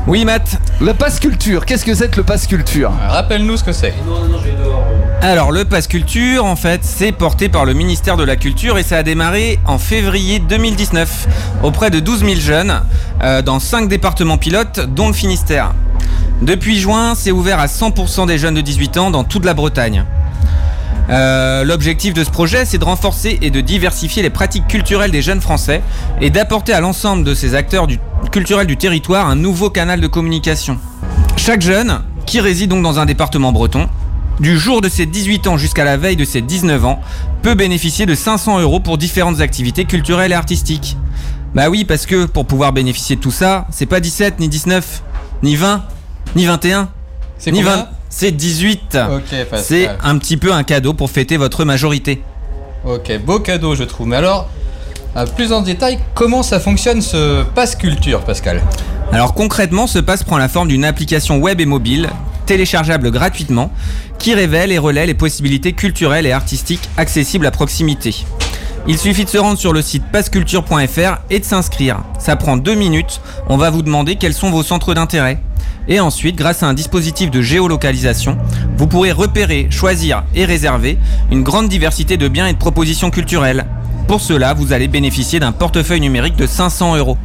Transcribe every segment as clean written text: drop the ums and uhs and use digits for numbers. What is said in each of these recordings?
Oui Matt, le pass culture, qu'est-ce que c'est que le pass culture ? Rappelle-nous ce que c'est. Alors le pass culture, en fait, c'est porté par le ministère de la Culture et ça a démarré en février 2019 auprès de 12 000 jeunes dans 5 départements pilotes, dont le Finistère. Depuis juin, c'est ouvert à 100% des jeunes de 18 ans dans toute la Bretagne. L'objectif de ce projet, c'est de renforcer et de diversifier les pratiques culturelles des jeunes Français et d'apporter à l'ensemble de ces acteurs culturels du territoire un nouveau canal de communication. Chaque jeune, qui réside donc dans un département breton, du jour de ses 18 ans jusqu'à la veille de ses 19 ans, peut bénéficier de 500 € pour différentes activités culturelles et artistiques. Bah oui, parce que pour pouvoir bénéficier de tout ça, c'est pas 17, ni 19, ni 20, ni 21, C'est ni combien ? 20, c'est 18. Ok, Pascal. C'est un petit peu un cadeau pour fêter votre majorité. Ok, beau cadeau, je trouve. Mais alors, plus en détail, comment ça fonctionne ce pass culture, Pascal ? Alors concrètement, ce pass prend la forme d'une application web et mobile, téléchargeable gratuitement, qui révèle et relaie les possibilités culturelles et artistiques accessibles à proximité. Il suffit de se rendre sur le site passculture.fr et de s'inscrire. Ça prend 2 minutes, on va vous demander quels sont vos centres d'intérêt. Et ensuite, grâce à un dispositif de géolocalisation, vous pourrez repérer, choisir et réserver une grande diversité de biens et de propositions culturelles. Pour cela, vous allez bénéficier d'un portefeuille numérique de 500 €.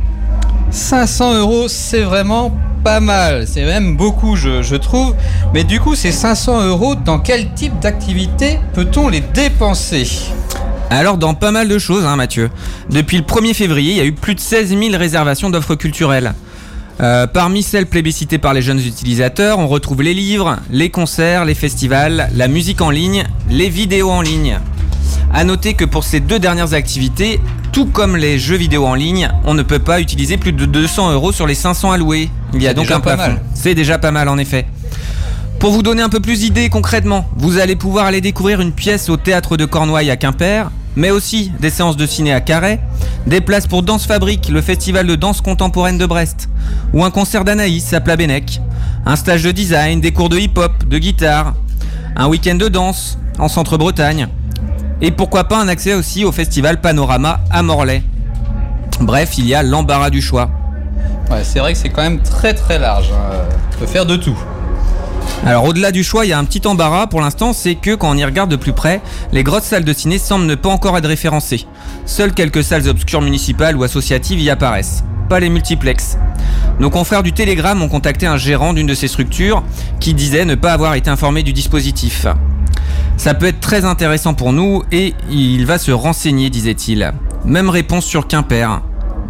500 €, c'est vraiment pas mal. C'est même beaucoup, je trouve. Mais du coup, ces 500 €, dans quel type d'activité peut-on les dépenser ? Alors dans pas mal de choses, Mathieu. Depuis le 1er février, il y a eu plus de 16 000 réservations d'offres culturelles. Parmi celles plébiscitées par les jeunes utilisateurs, on retrouve les livres, les concerts, les festivals, la musique en ligne, les vidéos en ligne. A noter que pour ces 2 dernières activités, tout comme les jeux vidéo en ligne, on ne peut pas utiliser plus de 200 € sur les 500 alloués. Il y a donc un plafond. C'est déjà pas mal en effet. Pour vous donner un peu plus d'idées concrètement, vous allez pouvoir aller découvrir une pièce au théâtre de Cornouailles à Quimper, mais aussi des séances de ciné à Carhaix, des places pour Danse Fabrique, le festival de danse contemporaine de Brest, ou un concert d'Anaïs à Plabennec, un stage de design, des cours de hip-hop, de guitare, un week-end de danse en Centre-Bretagne, et pourquoi pas un accès aussi au festival Panorama à Morlaix. Bref, il y a l'embarras du choix. Ouais, c'est vrai que c'est quand même très très large. On peut faire de tout. Alors au-delà du choix, il y a un petit embarras pour l'instant, c'est que quand on y regarde de plus près, les grosses salles de ciné semblent ne pas encore être référencées. Seules quelques salles obscures municipales ou associatives y apparaissent, pas les multiplex. Nos confrères du Télégramme ont contacté un gérant d'une de ces structures qui disait ne pas avoir été informé du dispositif. Ça peut être très intéressant pour nous et il va se renseigner, disait-il. Même réponse sur Quimper.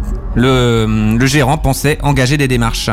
Le gérant pensait engager des démarches.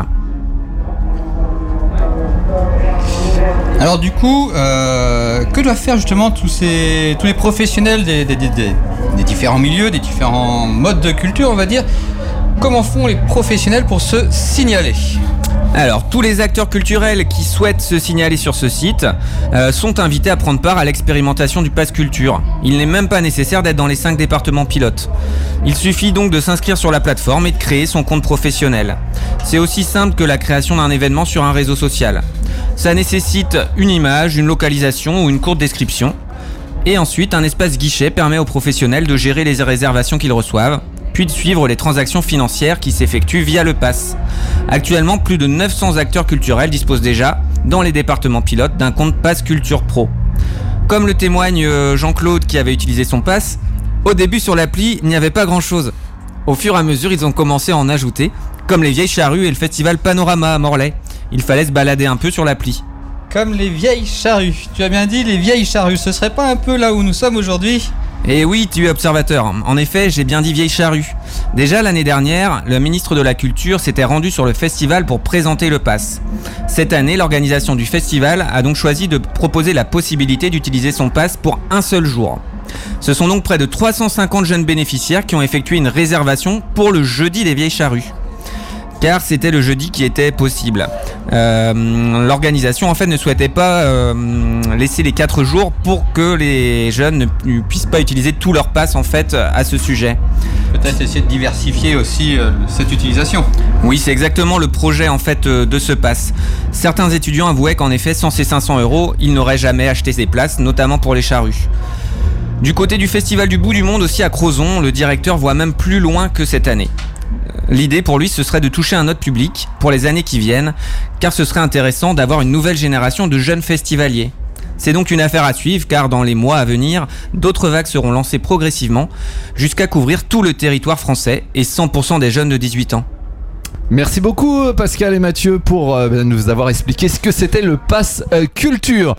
Alors du coup, que doivent faire justement tous les professionnels des différents milieux, des différents modes de culture, on va dire ? Comment font les professionnels pour se signaler ? Alors, tous les acteurs culturels qui souhaitent se signaler sur ce site sont invités à prendre part à l'expérimentation du Pass Culture. Il n'est même pas nécessaire d'être dans les 5 départements pilotes. Il suffit donc de s'inscrire sur la plateforme et de créer son compte professionnel. C'est aussi simple que la création d'un événement sur un réseau social. Ça nécessite une image, une localisation ou une courte description. Et ensuite, un espace guichet permet aux professionnels de gérer les réservations qu'ils reçoivent, puis de suivre les transactions financières qui s'effectuent via le Pass. Actuellement, plus de 900 acteurs culturels disposent déjà, dans les départements pilotes, d'un compte Pass Culture Pro. Comme le témoigne Jean-Claude qui avait utilisé son Pass, au début sur l'appli, il n'y avait pas grand-chose. Au fur et à mesure, ils ont commencé à en ajouter, comme les Vieilles Charrues et le festival Panorama à Morlaix. Il fallait se balader un peu sur l'appli. Comme les Vieilles Charrues. Tu as bien dit les Vieilles Charrues. Ce serait pas un peu là où nous sommes aujourd'hui ? Et oui, tu es observateur. En effet, j'ai bien dit Vieilles Charrues. Déjà l'année dernière, le ministre de la Culture s'était rendu sur le festival pour présenter le Pass. Cette année, l'organisation du festival a donc choisi de proposer la possibilité d'utiliser son Pass pour un seul jour. Ce sont donc près de 350 jeunes bénéficiaires qui ont effectué une réservation pour le jeudi des Vieilles Charrues. Car c'était le jeudi qui était possible. L'organisation en fait ne souhaitait pas laisser les 4 jours pour que les jeunes ne puissent pas utiliser tout leur pass en fait à ce sujet. Peut-être essayer de diversifier aussi cette utilisation. Oui, c'est exactement le projet en fait de ce pass. Certains étudiants avouaient qu'en effet, sans ces 500 €, ils n'auraient jamais acheté ces places, notamment pour les charrues. Du côté du Festival du Bout du Monde aussi à Crozon, le directeur voit même plus loin que cette année. L'idée pour lui, ce serait de toucher un autre public pour les années qui viennent, car ce serait intéressant d'avoir une nouvelle génération de jeunes festivaliers. C'est donc une affaire à suivre, car dans les mois à venir, d'autres vagues seront lancées progressivement, jusqu'à couvrir tout le territoire français et 100% des jeunes de 18 ans. Merci beaucoup Pascal et Mathieu pour nous avoir expliqué ce que c'était le pass culture.